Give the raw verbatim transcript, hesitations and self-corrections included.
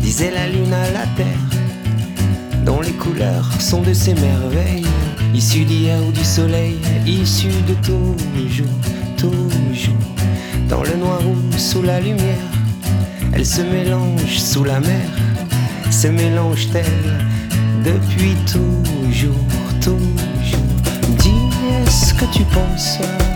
disait la lune à la terre, dont les couleurs sont de ces merveilles, issues d'hier ou du soleil, issues de toujours, toujours. Dans le noir ou sous la lumière, elles se mélangent sous la mer, se mélangent-elles depuis toujours, toujours. Dis, est-ce que tu penses